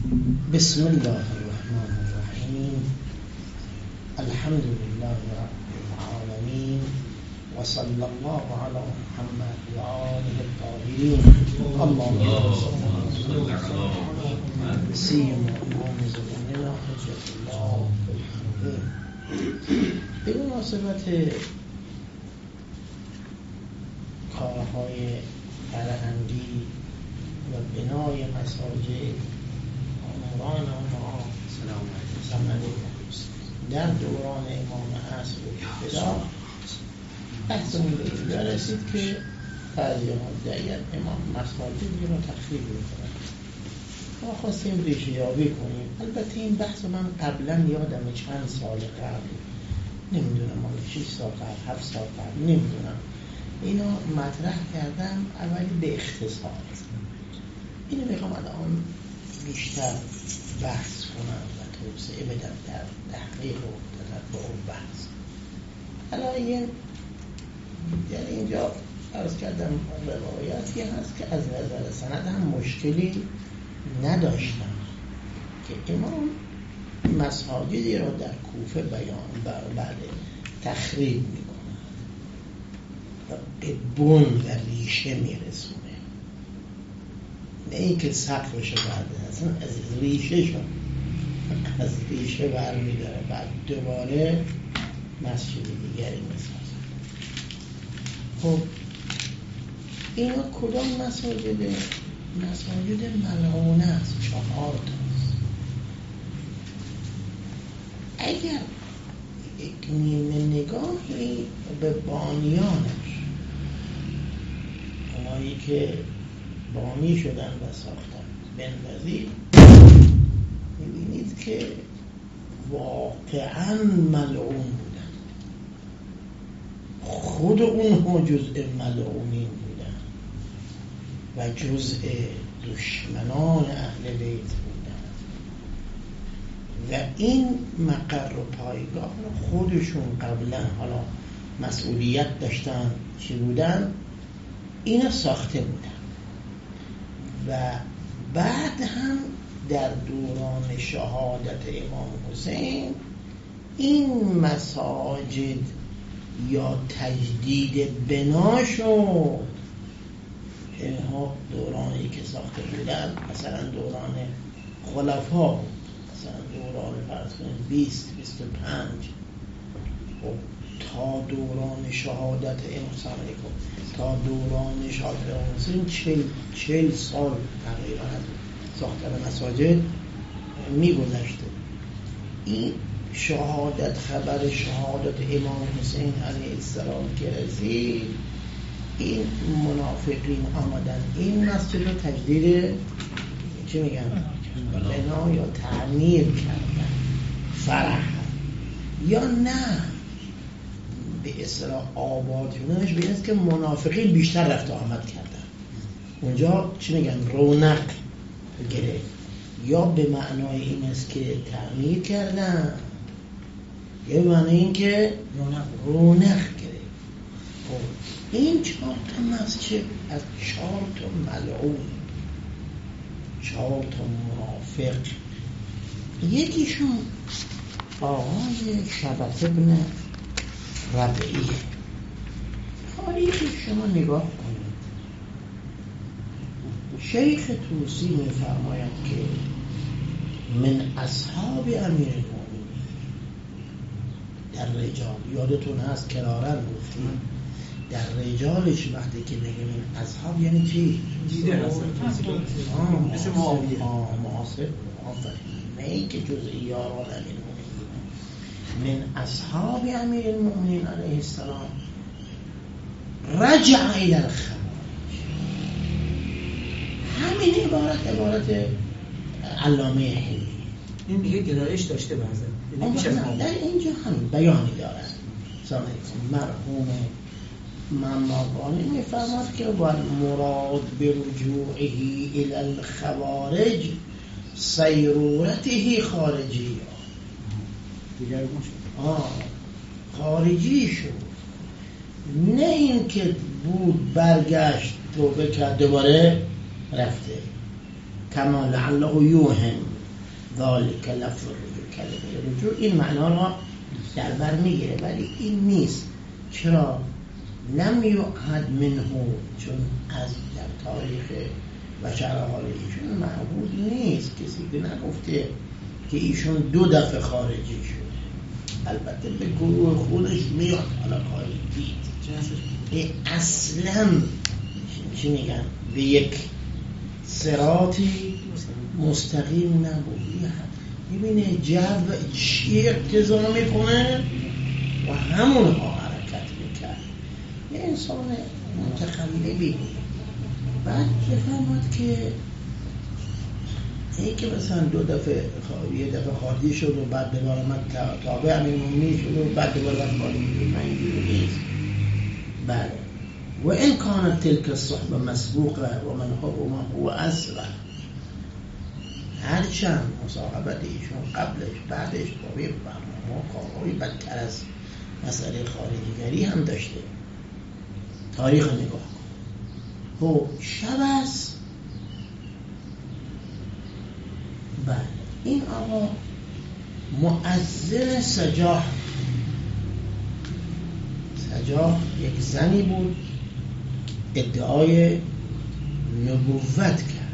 بسم الله الرحمن الرحیم. الحمد لله رب العالمین و صلی الله علی محمد و آله الطاهرین. اللهم صل علی سیدنا امام زماننا حجت الله به مناسبت کارهای فرهنگی و بنای مساجد آمران ما در دوران امام عصر و ابتدا بحثمون به اینجا رسید که بعضی مدعیان امام مساجدی رو تخریب میکنن. ما خواستیم ریشه یابی کنیم. البته این بحث من قبلا یادم چند سال قبل، نمیدونم مال 6 سال قبل 7 سال قبل نمیدونم، اینو مطرح کردم اولی به اختصار. اینو میخوام الان بیشتر بحث کنم و توسعه بدم در تحقیق و تتبع و بحث. الان یعنی اینجا عرض کردم روایاتی هست که از نظر سند هم مشکلی نداشتم که امام مساجدی رو در کوفه بیان بعد تخریب میکنه و به بن و ریشه میرسونه، نه اینکه سقفش برده، اصلا از ریشه برمیداره، بعد دوباره مسجد دیگری میسازه. خب اینا کدام مساجد ملعونه است، 4 تاست. اگر یک نیمه نگاهی به بانیانش، اونایی که بانی شدن و ساختن بنوزید، میبینید که واقعا ملعون بودن، خود اونها جزء ملعونین بودن و جزء دشمنان اهل بیت بودن و این مقر و پایگاه رو خودشون قبلا حالا مسئولیت داشتن چی بودن، اینو ساخته بودن و بعد هم در دوران شهادت امام حسین این مساجد یا تجدید بنا شد. اینها دورانی که ساخته بودن مثلا دوران خلفا بود، مثلا دوران فرض کنید 20-25 تا دوران شهادت امام تا دوران شهادت امام حسین 40 سال تقریبا ساختن مساجد میگذشته. این خبر شهادت امام حسین علیه السلام که رسید، این منافقین آمدن این مسجد رو تجدید چی میگن؟ بنا یا تعمیر کردن، فرح یا نه به اصطلاح آباد شدنش به اینست که منافقین بیشتر رفت آمد کردن اونجا، چی میگن؟ رونق گرفت، یا به معنای این است که تعمیر کردن، یا به معنای این که رونق گرفت. این 4 تا مسجد از 4 تا ملعون، 4 تا منافق. یکیشون آقای شبت ابن ربعیه. تاریخ شما نگاه کنید، شیخ توسی می‌فرماید که من اصحاب امیر المؤمنین در رجال، یادتون هست کرارن گفتیم در رجالش وقتی که میگه من اصحاب یعنی چی؟ دیده هست مثل معاویه، معاصر، نه ای که جزئی یاران امیر المؤمنین. من اصحاب امیر المؤمنین علیه السلام رجع الى الخوارج. همین عبارت علامه حلی. این میگه گرایش داشته بعضا، در اینجا همین بیانی دارن. مرحوم مماقانی میفرماد که والمراد برجوعه الى الخوارج سیرورته خارجی، دیگر خارجی شد، نه این که بود برگشت توبه کرد دوباره رفته. کما لعله یوهم، ذالک لفظ رجوع، کلمه رجوع این معنا را در بر میگیره، ولی این نیست. چرا؟ لم یعهد منه، چون از در تاریخ بشر حال ایشون معهود نیست، کسی که نگفته که ایشون 2 دفعه خارجی شد. البته به گروه خودش میاد حالا خواهی دید اصلا چی میگن به یک صراطی مستقیم نبود. میبینه جو چی اقتضا میکنه و همونها حرکت میکرد. یه انسان متخلبی بود. بعد بفهمد که این که مثلا 2 دفعه یه دفعه خارجی شد و بعد دوباره من تابع امیرالمومنین شد و بعد دوباره من خارجی شد، من اینجوری نیست. بله و این کانت تلک الصحبه مسبوقه و من هو اسرع، هرچند مصاحبت ایشون قبلش بعدش با یه برنامه کارهایی بدتر از مسئله خارجیگری هم داشته. تاریخ نگاه کن. خب شب است. بله این آقا مؤذن سجاح یک زنی بود ادعای نبوت کرد،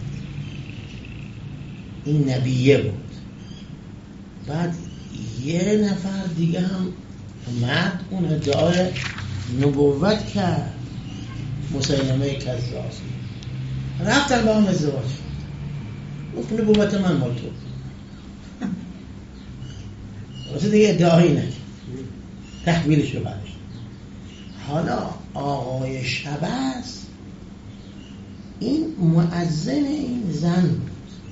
این نبیه بود. بعد یه نفر دیگه هم اومد اون ادعای نبوت کرد، مسیلمه کذاب. رفتن با هم ازدواج شد. گفت نبوت من مال تو، واسه دیگه ادعایی نکرد، تحویلش رو برداشت. حالا آقای شبس این مؤذن این زن بود.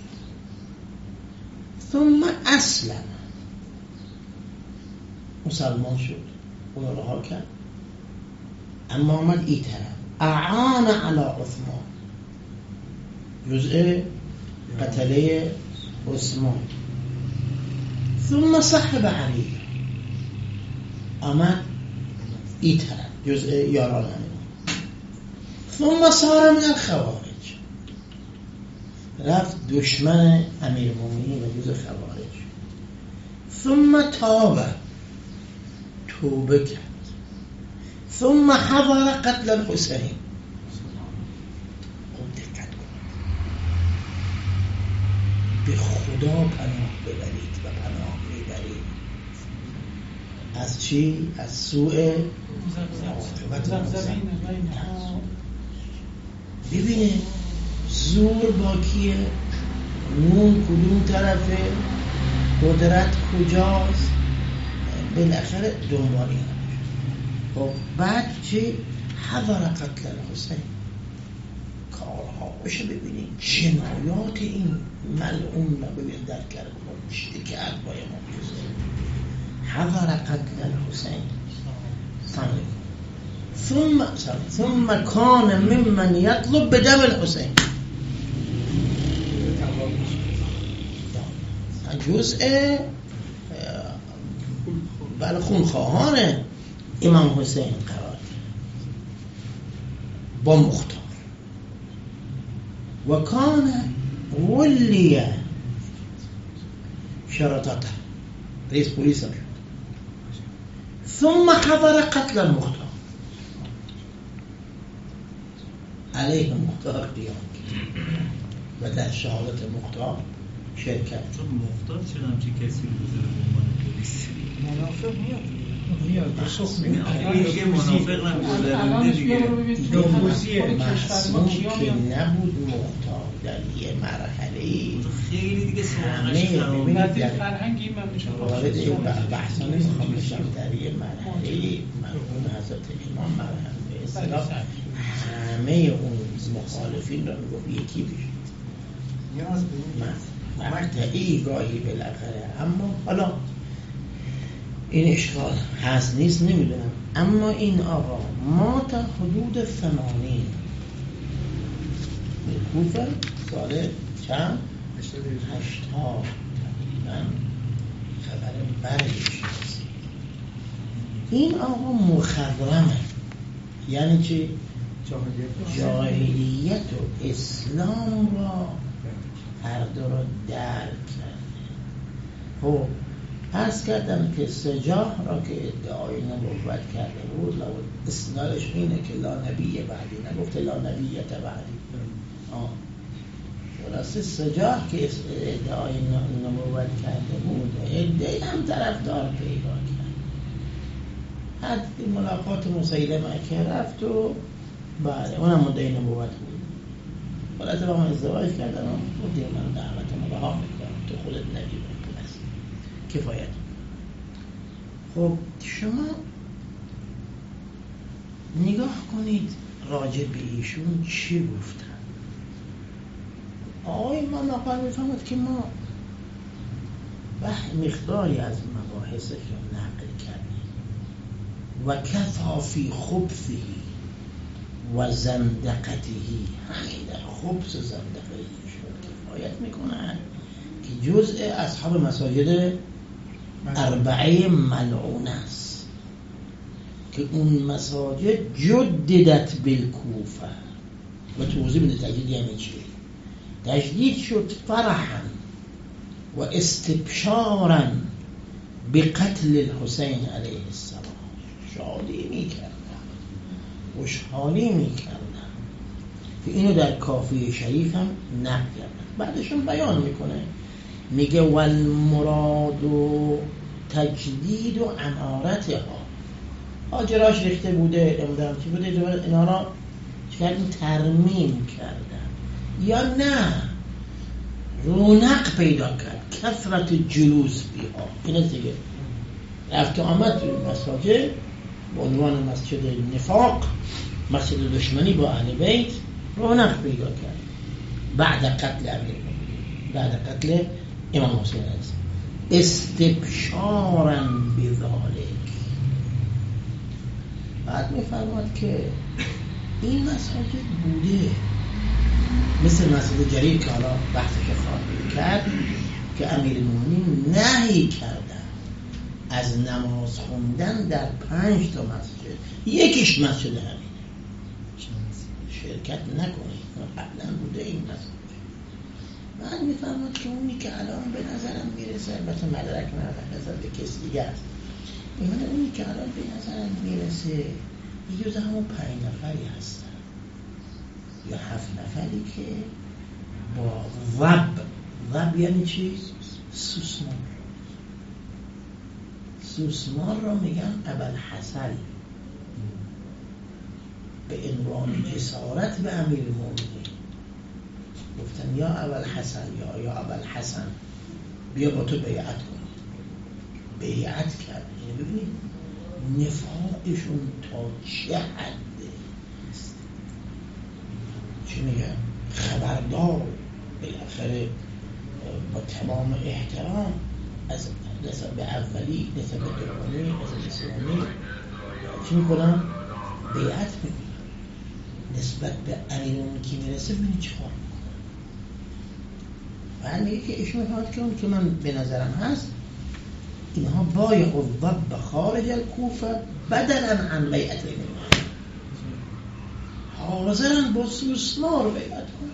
ثم اسلم، مسلمان شد، اون رو رها کرد، اما آمد این طرف اعان علی عثمان، جزء قتله عثمان. ثم صحب علی، آمد این طرف جزء یاران علی. ثم صار من الخوارج، رفت دشمن امیرالمومنین و جزء خوارج. ثم تاب، توبه کرد. ثم حضر قتل الحسین. خوب دقت کنید، به خدا پناه ببرید و پناه میبرید. از چی؟ از سوء ببینه زور با کیه، نون کدوم طرفه، قدرت کجاست، بالاخره دنبالی هم. خب بعد چی؟ حضر قتل الحسین. کارها باشه ببینید، جنایات این ملعون رو ببینید در کرد چی کرد با امام حسین. حضر قتل الحسین. ثم کان ممن یطلب بدم الحسین، جزء بله خونخواهان امام حسین قرار با مختار. و کان ولی شرطته، رئیس پلیس هم شد. ثم حضر قتل المختار، علیه مختار قیام و در شهادت مختار شرکت. چون مختار چرا همچی کسی رو بذاره به عنوان پلیس؟ منافق میاد رسوخ میگه دیگه منافق نمیگه دیگه نفوذیه محسوم که نبود مختار در یه مرحله خیلی دیگه همه ببینید در فرهنگی من میشه وارد بحثا نمیخوام بشم. در یه مرحله مرحوم حضرت امام مرحوم به اصطلاح همه اون مخالفین را میگفت یکی بشید مقطعی گاهی بالاخره. اما حالا این اشکال هست نیست نمیدونم. اما این آقا ما تا حدود 80 کوفه سال چند؟ 80 تقریبا خبر برگش هست. این آقا مخضرمه، یعنی چی؟ جاهلیت و اسلام را هر دو را درک کرده. خب عرض کردم که سجاح را که ادعای نبوت کرده بود اسنادش اینه که لا نبی بعدی، نگفته لا نبیت بعدی. خلاصه سجاح که ادعای نبوت کرده بود ادعای هم طرفدار پیدا کرد. حد ملاقات مسیلمه که رفت و بله اونم مدعی نبوت بود. خلاصه با من ازدواج کردن و بودیم من دعوتم رها میکنم تو خودت نبی بود بس کفایت. خب شما نگاه کنید راجع به ایشون چی گفتن. آقای ما ناقل میفهمد که ما مقداری از مباحثش رو نقل کردیم و کفا فی خبثه و زندقته، همین در خبث و زندقه ایشون کفایت میکنن که جزء اصحاب مساجد اربعه ملعون است که اون مساجد جددت بالکوفه و توضیح بده تجدید یعنی چی؟ تجدید شد فرحا و استبشارا بقتل الحسین علیه السلام، شادی میکردن خوشحالی میکردن که اینو در کافی شریف هم نقل کردن. بعدشون بیان میکنه میگه والمراد و تجدید و امارتها، آجراش ریخته بوده نمیدونم چی بوده اینا را چکردن ترمیم کردن یا نه رونق پیدا کرد کثرت جلوس بیها. اینه دیگه رفت آمد توی مساجد به عنوان مسجد نفاق، مسجد دشمنی با اهل بیت رونق پیدا کرد بعد قتل بعد قتل امام حسین علیه السلام استبشارا بذالک. بعد میفرماد که این مساجد بوده مثل مسجد جریر که حالا بحثش خواهد کرد که امیرالمومنین نهی کردن از نماز خوندن در 5 تا مسجد، یکیش مسجد همینه، شرکت نکنید قبلا بوده این مسجد. بعد میفرماد که اونی که الان به نظرم میرسه، البته مدرک نظر به کسی دیگه است، اونی که الان به نظرم میرسه یه جز همون 5 نفری هستن یا 7 نفری که با وب یعنی چی؟ سوسمار را میگن ابوالحسن به عنوان جسارت به امیرالمومنین گفتن یا ابوالحسن یا ابوالحسن بیا با تو بیعت کن. بیعت کرد. یعنی ببینید نفاقشون تا چه حده. چی میگن؟ خبردار بالاخره با تمام احترام از نسبت به اولی، نسبت به دومی، نسبت به سومی چی میکنن؟ بیعت میکنن. نسبت به امیرالمومنین که میرسه ببینید چی کار میکنن. بعد میگه که ایشون میفهمد که اون که من به نظرم هست اینها بایع الضب خارج الکوفه بدلا عن بیعت امام، حاضرن با سوسمار بیعت کنن،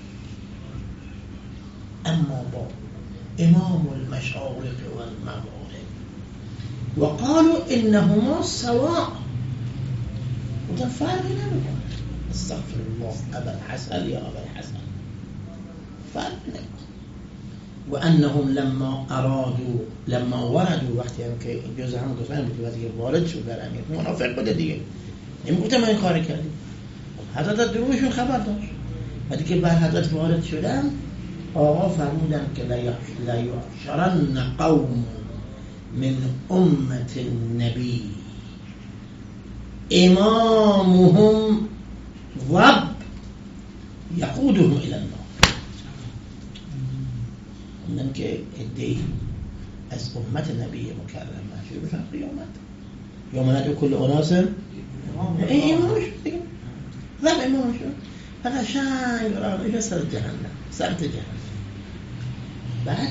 اما با امام المشارق والمغارب و قالوا انهما سواء، و فرقی نمیکنه. استغفر الله ابوالحسن یا ابوالحسن فرق نمیکنه. و انهم لما وردوا وقتی هم که جز هم گفتن بود وقتی که وارد شد در امیر منافق بوده دیگه نمیگفتم من این کاری کردیم. حضرت دروشون خبر داشت. وقتی که بر حضرت وارد شدن آقا فرمودن که لیحشرن قوم من امت النبی امامهم ضب یقودهم الى النار. اونم که ادعی از امت نبی مکرم محشور بشن قیامت یوم ندعو کل اناس امامش دیگه ضب امامش فقط شنگ راهش سر جهنم، سمت جهنم. بعد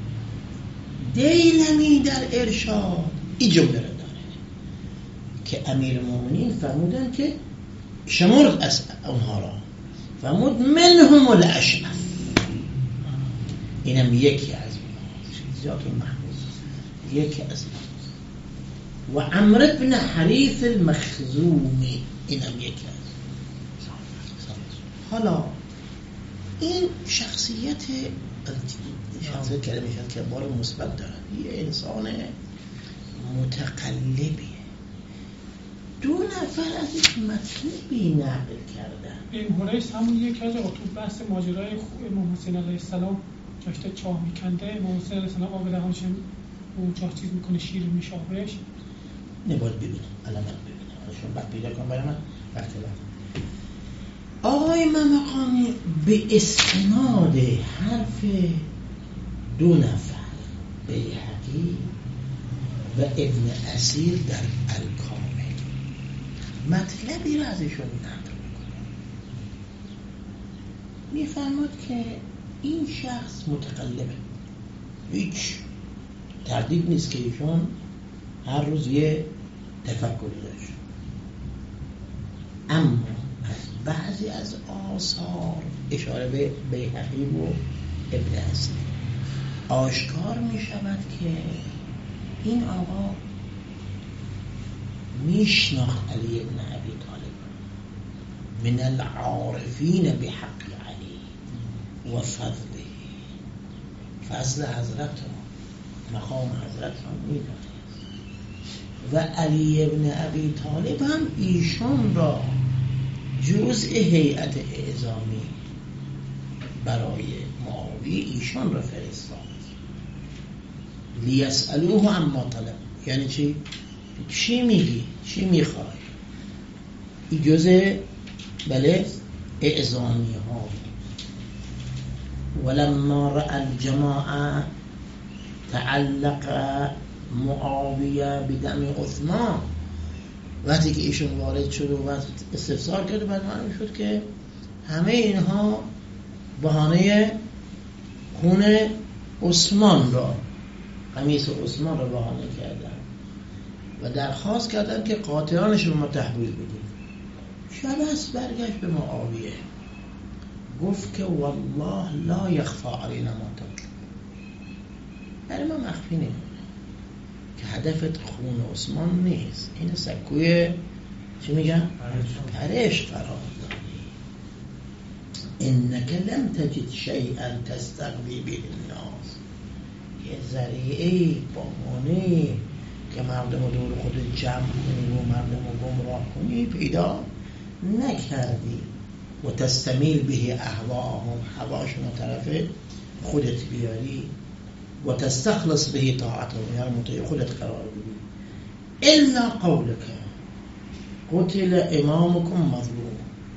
دیلمی در ارشاد این جمله را داره که امیرالمومنین فرمودن که شمرد از اونها را فرمود منهم الاشرف، اینم یکی از اونها ذات المحفوظ. یکی از و عمرو بن حریث المخزومی، اینم یکی از. حالا این شخصیت کلمه‌شان که بار مثبت داره، یه انسان متقلبیه. دو نفر ازش مطلبی نقل کردن. این هوریس همون یکی از تو بحث ماجرای امام حسین علیه السلام داشته چاه میکنده، امام حسین علیه السلام آب دهانش اون چاه چیز میکنه، شیر میشابهش. نباید ببینم، الان من ببینم شما بعد پیدا کنم برای من وقت لازم. آقای مقامی به استناد حرف دو نفر، بیهقی و ابن اسیر در الکامل، مطلبی را ازشون نقل میکنه. میفرماد که این شخص متقلبه، هیچ تردید نیست که ایشون هر روز یه تفکری داشت، اما از بعضی از آثار اشاره به بیهقی و ابن اسیر آشکار می شود که این آقا میشناخت علی ابن ابی طالب، من العارفین بحق علی و فضله، فضل حضرت را، مقام حضرت را میدانست و علی ابن ابی طالب هم ایشان را جزء هیئت اعزامی برای معاویه ایشان را فرستاد لیسألوه عما طلب. یعنی چی؟ چی میگی؟ چی میخوای؟ این جزء بله اعزامی ها. ولما رأى الجماعه تعلق معاویه بدم عثمان، وقتی که ایشون وارد شد و استفسار کرد، بعد معلوم شد که همه اینها بهانه خون عثمان را، قمیص عثمان را بهانه کردن و درخواست کردن که قاطعانش رو ما تحویل بدیم. شبس برگشت به معاویه گفت که والله لا یخفی علینا ما تطلب، برای ما مخفی نمونه که هدفت خون عثمان نیست، این سکوی چی میگن؟ پرش قرار داری. انک لم تجد شیئا تستغنی به الناس، یه ذریعه با مانعی که مردم رو دور خود جمع کنی و مردم رو گمراه کنی پیدا نکردی و تستمیل به اهواهم، هواشون رو طرف خودت بیاری و تستخلص به طاعتهم، یعنی مطیع خودت قرار بدی. الا قولک قتل امامکم مظلوم،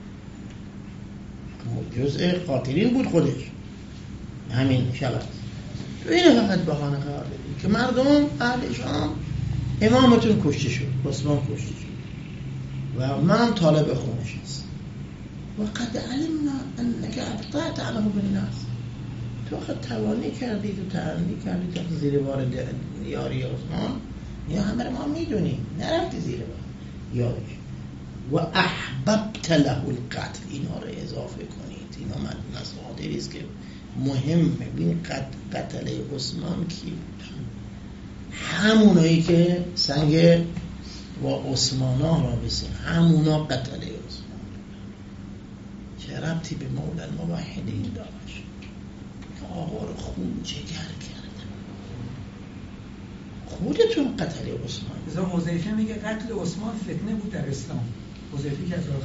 جزء قاتلین بود خودش همین شبت، تو اینه فقط بهانه قرار بدی که مردم اهل شام امامتون کشته شد، عثمان کشته شد و من طالب خونش هست و قد علمنا انک ابطأت علیه بالناس، تو خود توانی کردی، تو تعنی کردی تو زیر بار یاری عثمان، یا همه ما میدونیم نرفتی زیر بار یاری و احببت له القتل، اینا رو اضافه کنید، اینا مصادری است که مهمه. ببین قتل عثمان کی بود؟ همونایی که سنگ با عثمانا را بسید، همونا قتل عثمان. چه ربطی به مولا الموحدین داشت؟ آقا رو خون جگر کرد، خودتون قتل عثمان. بذار حذیفه میگه قتل عثمان فتنه بود در اسلام، حذیفه که از راه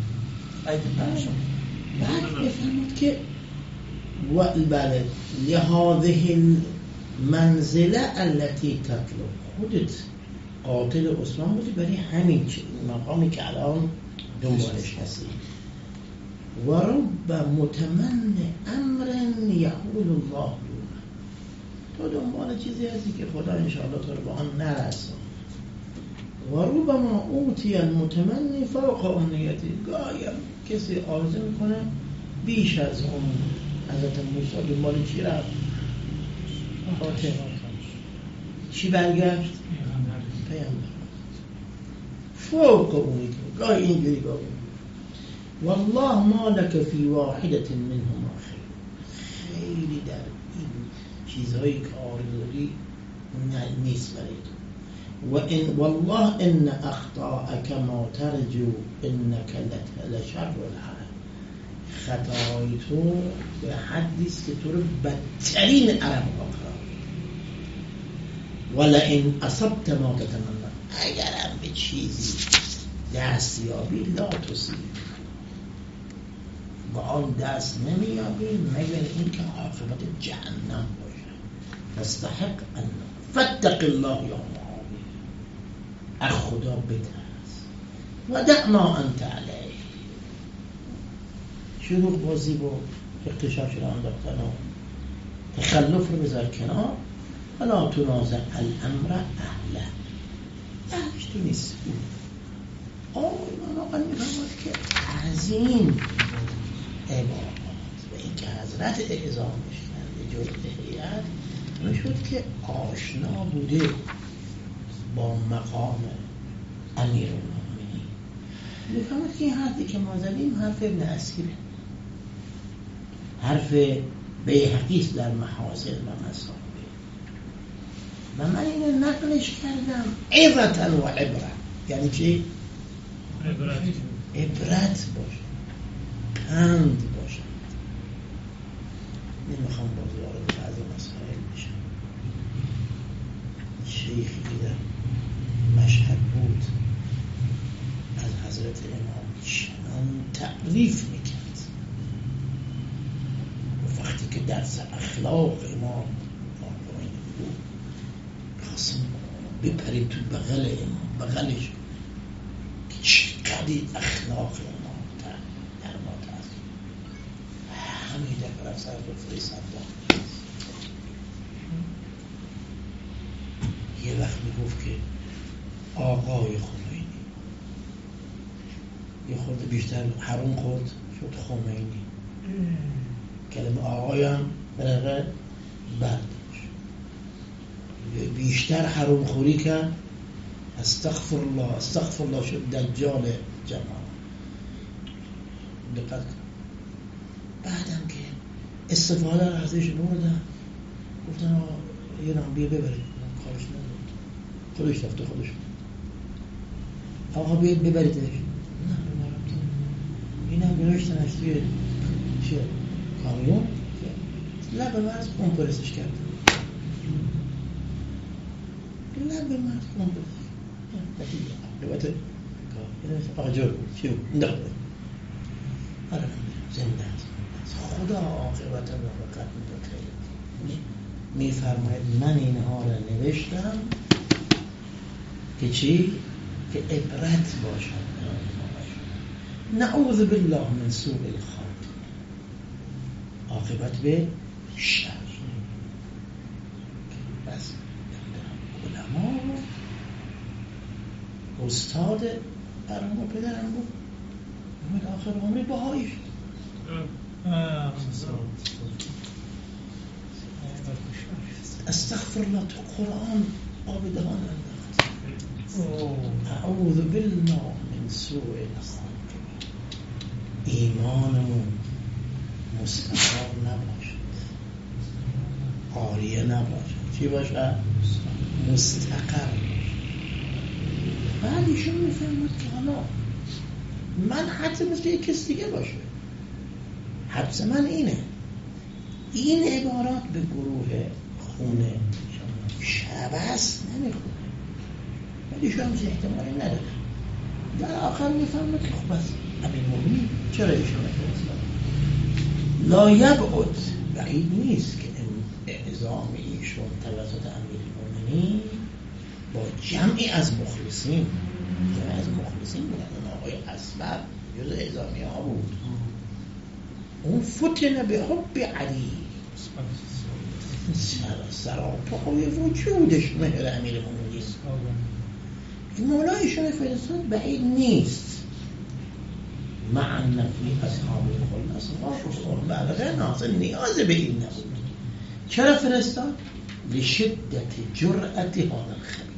بعد بفهمید که بله لهذه المنزله التي تطلب، خودت قاتل عثمان بودی برای همین مقامی که الان دنبالش هستی. و رب متمن امر یحول الله دونه، تو دنبال چیزی هستی که خدا انشاءالله تو رو با آن نرسون. و رب ما اوتی المتمنی فوق امنیتی، گاهی کسی آرزو میکنه بیش از اون. حضرت موسی دنبال چی رفت؟ خاطر چی برگشت؟ پیامبر. فوق اونی که گاهی اینجوری گاهی والله ما لك فی واحدة منهما خیر، خیلی در این چیزهایی که آرزویی نیست برای تو. والله ان اخطاءك ما ترجو انك لشر العرب. خطاهای تو به حدی است که تو رو بدترین عرب ها قرار میده. ولئن اصبت ما تتمنى، اگرم به چیزی دستیابی لا تصیب، با آن دست نمیابی مگر اینکه عاقبت جهنم باشه. فاستحق ان فاتق الله یا معاویه، از خدا بترس و دع ما انت علیه. شروع بازی با اقتشاف شده انداختن و تخلف رو بذار کنار. ولا تنازع الامر اهله، اهلش تو نیست. ایمان آقا میفهمد که از این عبارات و این که حضرت اعظامش کرده جز هیئت میشد که آشنا بوده با مقام امیر المؤمنین. میفهمد که این حرفی که ما زدیم حرف ابن اسیره، حرف بیهقی در محاسن و مصائب، و من اینو نقلش کردم عبرة و عبرة. یعنی چی؟ عبرت باشه، پند باشه. نمیخوام باز وارد بعض مسائل بشم. شیخی در مشهد بود از حضرت امام چنان تعریف میکرد و وقتی که درس اخلاق امام بود خواستم بپریم تو بغل امام، بغلش که چقدر اخلاق امام در ما تاثیر. همین در سر دکتری صدام یه وقت میگفت که آقای خمینی، یه خورده بیشتر حروم خورد شد خمینی. کلمه آقای هم برقه برداشت، بیشتر حروم خوری کرد. استغفر الله شد دجال جمال. دقت کن. بعدم که استفاده را ازش بردن، گفتن آقا یه نام بیا ببرید، کارش ندارد، خودش رفته خودش. آقا بیاید ببریدش. نه ببرم تو این هم گناشتنش توی چیه کامیون لب مرز کمپرسش کرد. لب مرز کمپرسش البته آقا جور چیو انداخته. آره زنده است. خدا عاقبت موفقیت میده. خیلی میفرماید من اینها را نوشتم که چی؟ که عبرت باشد. نعوذ بالله من سوء الخاتمه، عاقبت به شر. بس علما استاد برام و پدرم بود محمد آخر عمری بهایی شد. استغفر الله تو قرآن آب دهان انداخت. اعوذ بالله من سوء الخاتمه. ایمانمون مستقر نباشد، عاریه نباشد. چی باشه؟ مستقر. بعد ایشون میفهمد که حالا من حتی مثل یک کس دیگه باشه. حبس من اینه. این عبارات به گروه خونه شبست نمیخونه، ولی شما همچه احتمالی نداره. در آخر میفهمد که خب از امیر مومنی چرا ایشون نفرستاد؟ لا یبعد، بعید نیست که اعزام ایشون توسط امیر مومنی با جمعی از مخلصین بودن. آقای اصبر جز اعزامی ها بود. اون فتنه به حب علی، سراپای وجودش مهر امیر مومنی. مولایشون فرستاد بعید نیست. مع النفی اصحاب الخلص بلغه ناصر نیاز به این نبود. چرا فرستاد؟ لشدت جرأت هذا الخبیث.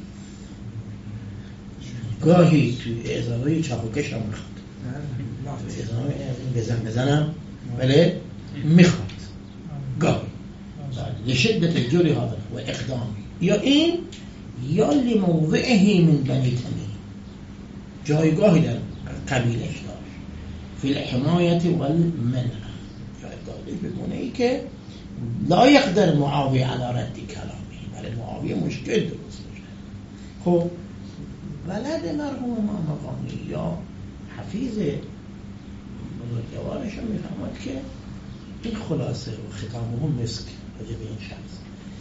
گاهی توی اعزامای چاپوکش هم میخواد، توی اعزامای بزنم میخواد گاهی لشدت جرأت هذا و اقدامی یا این یا لموضعه من بنی تمیم، جایگاهی در قبیلش داشت، فی الحمایت والمنع، جایگاهی بمونه ای که لا یقدر معاویه علی رد کلامی، برای معاویه مشکل درست میشه. خب ولد مرحوم امام مقامی یا حفیظ بزرگوارش رو میفهمد که این خلاصه و ختامه مسک راجع به این شخص،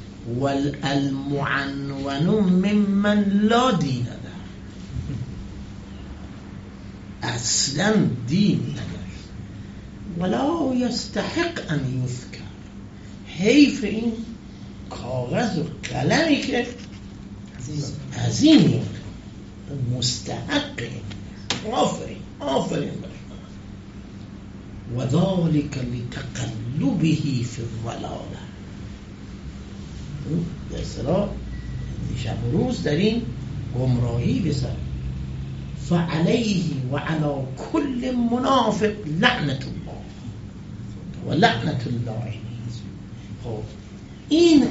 والمعنون ممن لا دین له، اصلا دین نداشت، ولا یستحق ان یذکر، حیف این کاغذ و قلمی که عظیمی مستحق آفرین و ذلك لتقلبه فی الضلاله، در اصطلاح شب و روز در این گمراهی بسر، فعلیه و علی کل منافق لعنت الله و لعنت اللائمین. خب این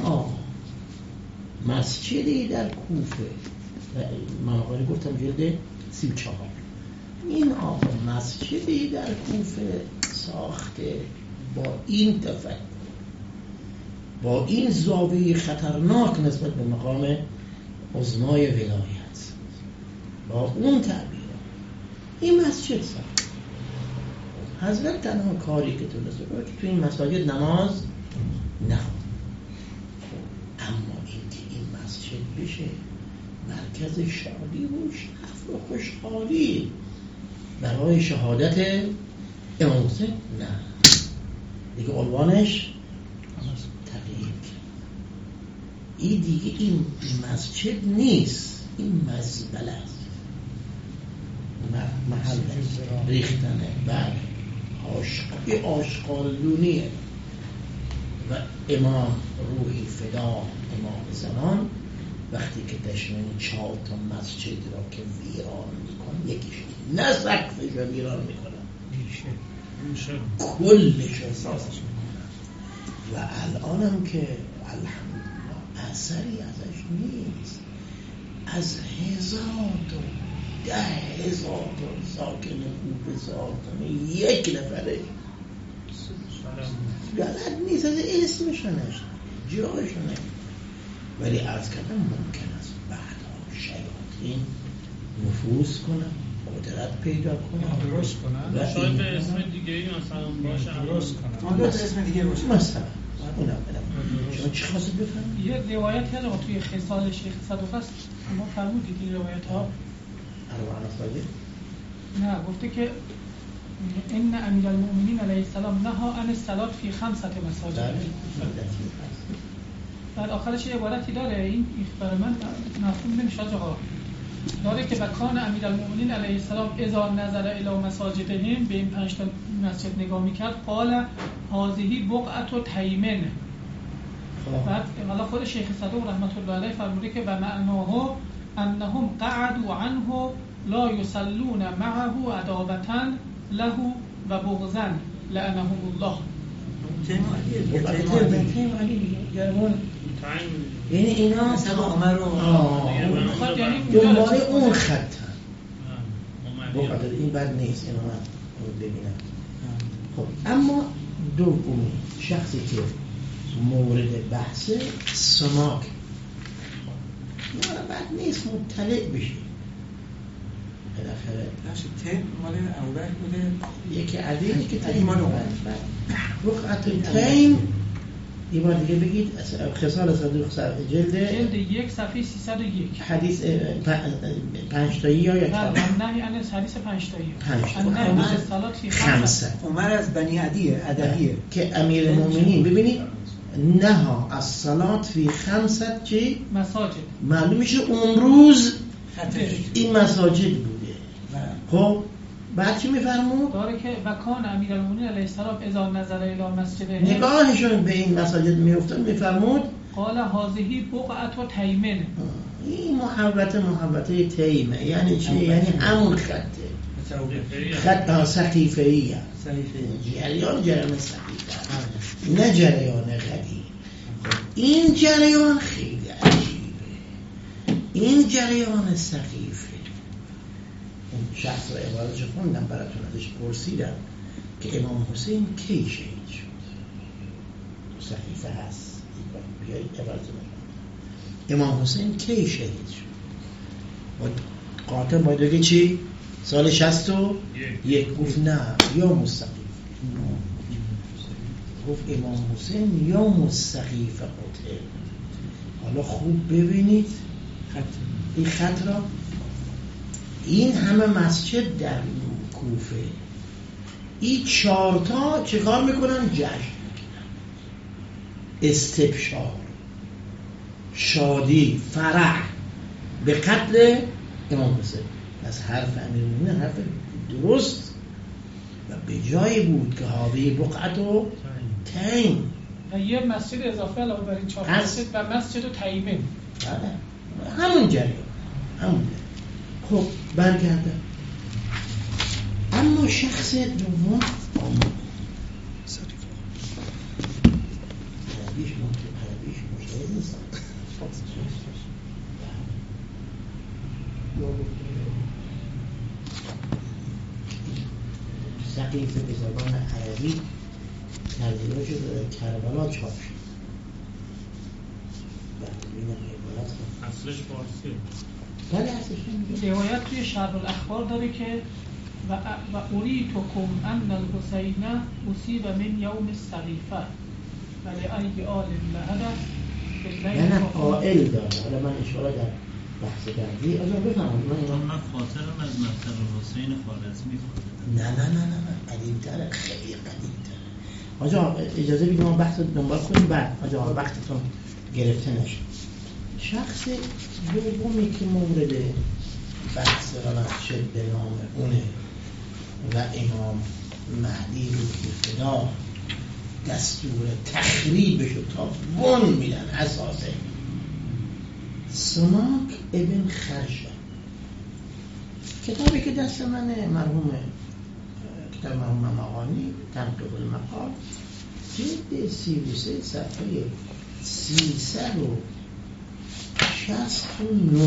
مسجدی در کوفه، من آقایی گفتم جلد 34، این مسجدی در کوفه ساخته با این تفکر، با این زاویه خطرناک نسبت به مقام عظمای ولایت، با اون تعبیر این مسجد ساخت. حضرت تنها کاری که تونسته بود که تو این مساجد نماز نخواد، اما اینکه این مسجد بشه مرکز شادی و شرف و خوشحالی برای شهادت امام حسین، نه دیگه عنوانش تغییر کرد. این دیگه این مسجد نیست، این مزبله است، محل ریختنه، بعد آشغالدونیه. و امام روحی فدا، امام زمان، وقتی که دشمن 4 تا مسجد را که ویران میکنه، یکیش نه سقفش را ویران میکنه، کلش را سازش میکنه. و الانم که الحمدلله اثری ازش نیست. از 1000 تا 10,000 تا ساکن کوفه ساکن یک نفره بلد نیست، از اسمشو نشد، جایشو نشد. ولی عرض کردم ممکن است بعدا شیاطین نفوذ کنن، قدرت پیدا کنن، درست کنن، شاید به اسم دیگه ای مثلا باشه، درست کنن، به اسم دیگه باشه مثلا اونم شما چی خواستید بفهمید؟ یه روایتی هست توی خصال شیخ صدوق است، ما فرمودید این روایت ها نه گفته که ان امیر المؤمنین علیه السلام نهی عن الصلاة فی 5 مساجد. بعد آخرش یه عبارتی داره، این برای من مفهوم نمیشه آقا، داره که بکان امیر المؤمنین علیه السلام اذا نظر الی مساجدهم، به این 5 تا مسجد نگاه میکرد، قال هذه بقعة تیمن. بعد حالا خود شیخ صدوق رحمت الله علیه فرموده که و معناه انهم قعدوا عنه لا يصلون معه عداوة له و بغضا لعنهم الله. یعنی اینا دنبال اون خط بقدر این بد نیست، اینو من ببینم. خب اما دومی شخصی که مورد بحث سماک نه بد نیست مطلع بشی. بالاخره تیم مال اول بوده، یکی عدیدی که تیم مال اول رقعت تیم. یه بار دیگه بگید خصال صدوق جلد 1 صفحه 301 حدیث 5 تایی یا 4 نه یعنی حدیث 5 تایی نه 5 عمر از بنی عدیه که امیر المؤمنین ببینید نها از صلات فی 5 چی مساجد، معلوم میشه اون روز این مساجد بوده. خب بعد چی میفرمود؟ داره که وکان امیرالمومنین علیه السلام اذا نظر الی مسجد، نگاهشون به این مساجد میافتاد میفرمود قال هذه بقعة تیمن. این محبته تیمه یعنی چی؟ یعنی همون خط سقیفه‌ای، جریان سقیفه، نه جریان غدیر. این جریان خیلی عجیب، این جریان سقیفه. اون شخص رو عبارتش خوندم براتون، ازش پرسیدم که امام حسین کی شهید شد. سقیفه هست، بیایید عبارت رو. امام حسین کی شهید شد؟ قاطع باید بگه چی؟ سال 61. گفت نه، یا مستقیف. گفت امام حسین یا مستقیف قتل. حالا خوب ببینید این خط را. این همه مسجد در کوفه، این 4 تا چه کار میکنن؟ جشن میکنن، استبشار، شادی، فرح به قتل امام حسین. از حرف امیرالمومنین حرف درست و به جایی بود که حاوی بقعت و تیم و یه مسجد اضافه علاوه بر این 4 مسجد و مسجد و تیمه. همون جریان، همون. خب برگردم. اما شخص دوم عربیش مشتهد نیست. سقیفه به زبان عربی ترجمه شده در کربلا چاپ شد. اصلش فارسیه. بله اصلش نمیگه. روایت توی شرح الاخبار داره که و اریتکم ان الحسین اصیب من یوم السقیفه ولی ای آل لهدف نه قائل داره. حالا من اشاره در بحث بعدی آجا بفهمم. من خاطرم از مقتل حسین خوارزمی نه قدیم‌تره، خیلی قدیم‌تره. آجا اجازه بدید ما بحث رو دنبال کنیم، بعد آجا وقتتون گرفته نشه. شخص دومی که مورد بحث مسجد به نام اونه و امام مهدی رو که فدا دستور تخریبش رو تا بن میدن اساسه، سماک ابن خرشه. کتابی که دست منه مرحوم کتاب مرحوم مقانی تنقیب المقال جلد 33 صفحه 369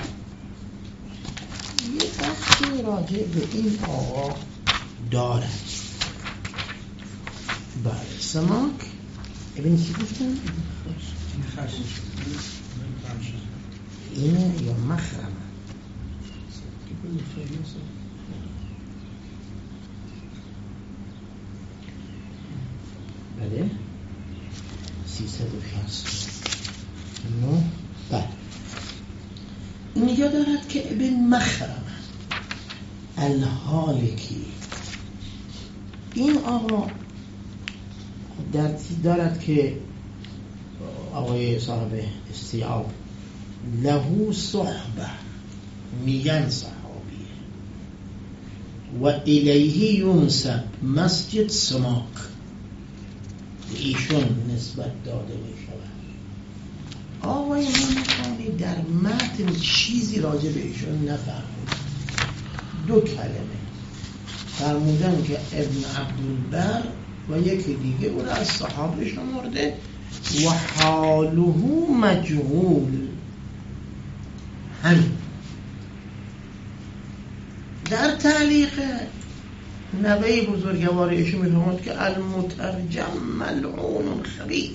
یه بحثی راجع به این آقا دارد. بله سماک ابن چی گفتن؟ اینه یا مخرمه؟ بله 369. بله اینجا دارد که ابن مخرمه الحالکی، این آقا در دارد که آقای صاحب استیعاب له صحبه، میگن صحابیه، و الیه ینسب مسجد سماک، به ایشون نسبت داده می شود. آقای ممتانی در متن چیزی راجع به ایشون نفرمود، 2 کلمه فرمودن که ابن عبدالبر و یکی دیگه او را از صحابه شمرده و حاله مجهول. همین. در تعلیق نوه بزرگوار ایشون میفرماد که المترجم ملعون خبیث،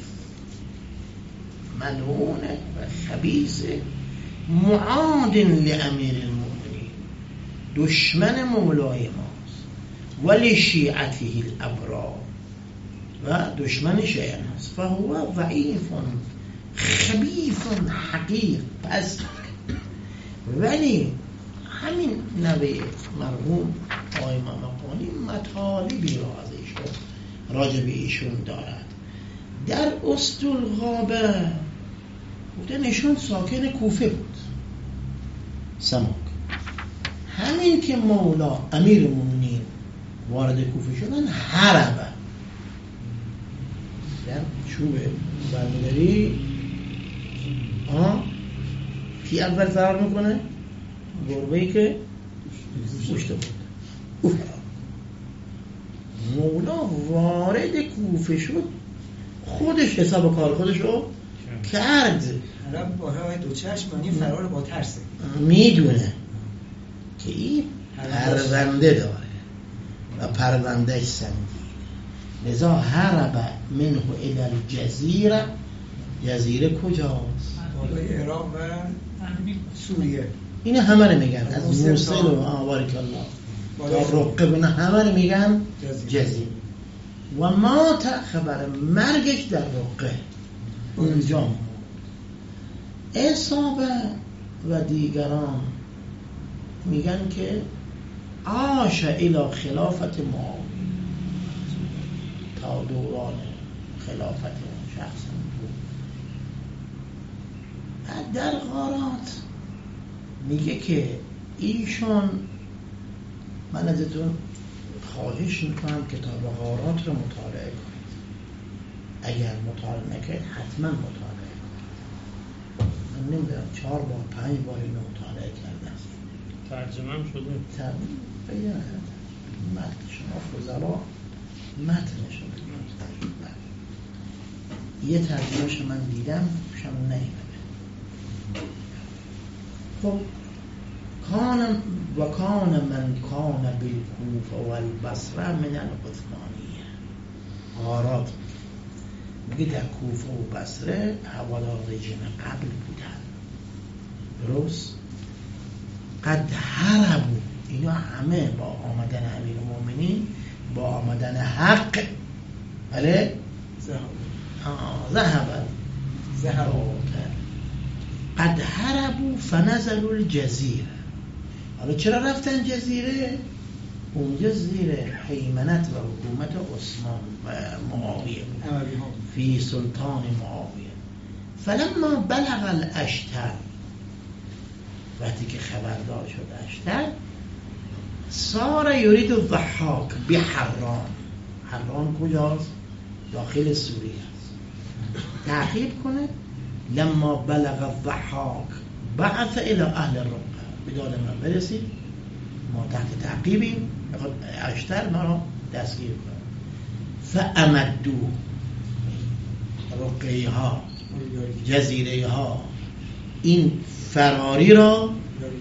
ملعون و خبیث، معاد لامیر المؤمنین، دشمن مولای ماست، ولی شیعته الابرار، و دشمن شیعه است. فهو ضعیف خبیث حقیر. پس ولی همین نوه مرحوم آقای مقانی مطالبی را از ایشون راجع به ایشون دارد. در استالغابه بودن ایشون ساکن کوفه بود، سماک. همین که مولا امیر المؤمنین وارد کوفه شدن هربه در چوب برمیداری کی اول فرار میکنه؟ گربه‌ای که گوشته بود. مولا وارد کوفه شد، خودش حساب کار خودش رو کرد عرب با راه دو چشم معنی فرار با ترسه، میدونه که این پرونده داره و پروندهش سنگینه، لذا هرب منه الی الجزیره. جزیره کجاست؟ بالای عراق و سوریه. این همه رو میگن از موصل و بارک الله تا رقه بنا همه رو میگن جزیره. و مات، خبر مرگش در رقه اونجا. اصحاب و دیگران میگن که عاش الی خلافت معاویه، تا دوران خلافت اون شخص بود. در غارات میگه که ایشون، من ازتون خواهش میکنم کتاب غارات رو مطالعه کنید، اگر مطالعه نکنید حتما مطالعه کنید. من نمیدونم 4 بار 5 بار اینو مطالعه کردم. ترجمه هم شده. ترجمه متن شما فضلا متنشون یه ترجمهش من دیدم شما نیمده. خب کان من کان بالکوفه و البصره من العثمانیه. غارات میگه در کوفه و بصره حوالار رژیم قبل بودن، درست؟ قد هربوا، اینا همه با آمدن امیرالمومنین، با آمدن حق، بله ذهب قد هربوا فنزلوا الجزیره. حالا چرا رفتن جزیره؟ اونجا زیر حیمنت و حکومت عثمان و معاویه بود، فی سلطان معاویه. فلما بلغ الاشتر، وقتی که خبردار شد اشتر، صار یرید الضحاک بحران. حران کجاست؟ داخل سوریه است. تعقیب کنه لما بلغ الضحاک بعث الى اهل الرقه. بدان من برسید، ما تحت تعقیبیم، بخواد اشتر ما رو دستگیر کنه. فامدو رقیه ها، جزیره ها، این فراری را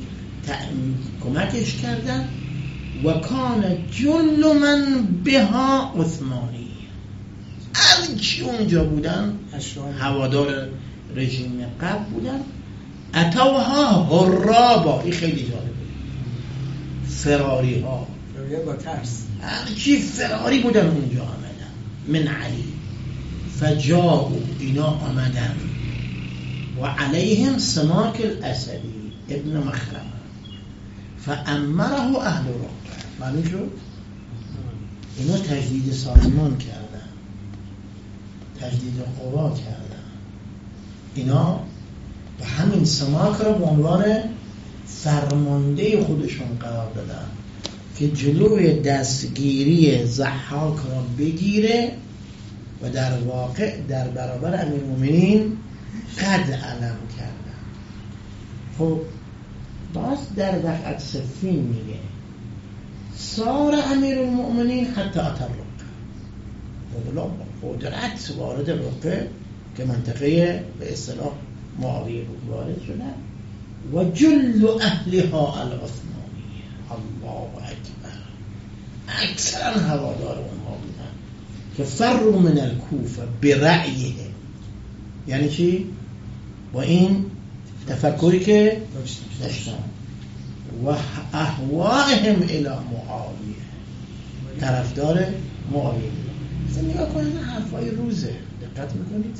کمکش کردن. و کان جل من بها عثمانی، هرچی اونجا بودن هوادار رژیم قبل بودن. اتوها هرابا، این خیلی جالبه، فراری ها با ترس، هرچی فراری بودن اونجا آمدن. من علی فجاءوا، اینا آمدن. و علیهم سماک الاسدی ابن مخرمه فامره اهل رقه. معنی شد؟ اینا تجدید سازمان کردن، تجدید قوا کردن. اینا و همین سماک را به عنوان فرمانده خودشون قرار دادن که جلوی دستگیری ضحاک را بگیره و در واقع در برابر امیرالمومنین قد علم کردن. خب باز در وقت صفین میگه صار امیرالمومنین حتی اتى الرقه، قدرت وارد رقه که منطقه به اصطلاح معاویه بود وارد شدن. و جل اهلها العثمانیه، الله اکبر، اکثرا هوادار اونها بودن که فروا من الکوفه برأیه. یعنی چی؟ با این تفکری که داشتن. و اهواهم الی معاویه، طرفدار معاویه. مثلا نگاه کنید حرفای روزه، دقت میکنید؟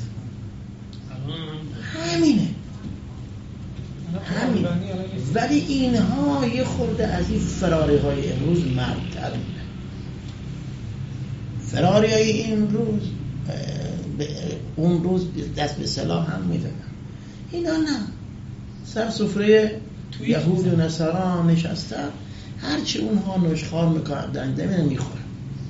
همینه. ولی اینها یه خورده از این فراری های امروز مردتر بودن. فراری های این روز اون روز دست به سلاح هم میدادن، اینا نه. سر سفره یهود و نصارا نشستن، هرچی اونها نشخوار میکنن دنده میخورن،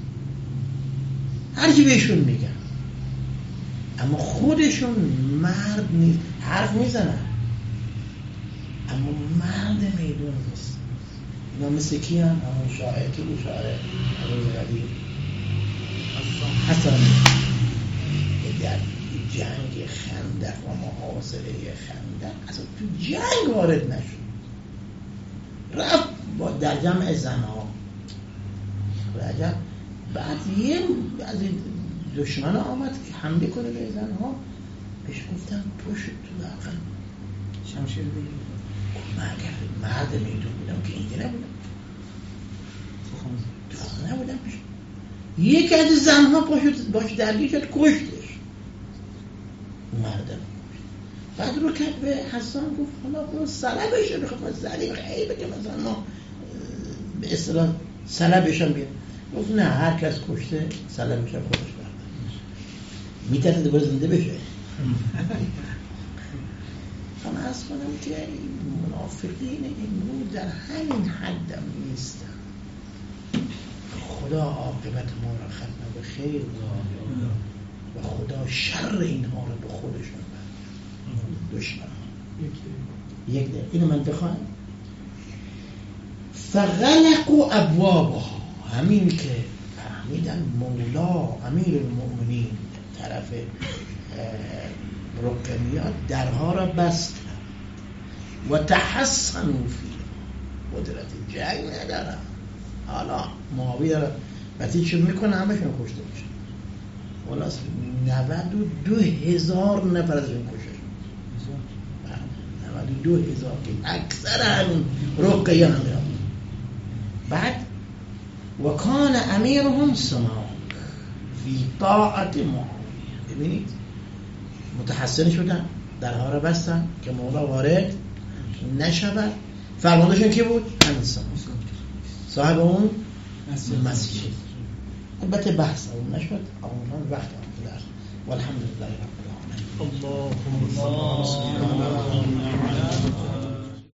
هرچی بهشون میگن، اما خودشون مرد نیست. حرف میزنن اما مرد میدون نیست. اینا مثل کی هم؟ همون شاعر که بود، شاعر روز قدیم حسن جنگ خندق و محاصره خندق اصلا تو جنگ وارد نشد، رفت با در جمع زنها رجب. بعد یه از دشمن آمد که حمله کنه به زنها، بهش گفتن پشت تو واقعا شمشیر بگیر. مرد میدون بودم که اینجا نبودم، تو خانه نبودم پیش. یکی از زنها باش درگیر شد، کشتش مردم. بعد رو کرد به حسان گفت حالا برو سلبش رو بخواه زلیق خیلی بگه مثلا ما به اصطلاح سلبشان بیاد. گفت نه، هر کس کشته سلبشان خودش برد، میترسه دوباره زنده بشه. من عرض کنم که منافقین این در همین حدم نیستن. خدا عاقبت ما را ختم به خیر و خدا شر اینها را به خودشون برد. دشمن یک دقیقه اینو من بخواهم. فغلقوا ابوابها، همین که فهمیدن مولا امیر المؤمنین طرف رقه میاد، درها را بستن و تحصنوا فیه، قدرت جنگ ندارن. حالا معاویه را بسیجشون میکنه، همشون کشته میشن. خلاص 92,000 نفر ازشون کشته شد. 92,000 که اکثر همون رقیه هم میرن. بعد و کان امیرهم سماک فی طاعت معاویه. ببینید متحسن شدن، درها را بستن که مولا وارد نشود. فرماندهشون کی بود؟ همین سماک، صاحب اون مسجد. البته بحث اون نشد، اون وقت هم درس. والحمدلله رب العالمین. اللهم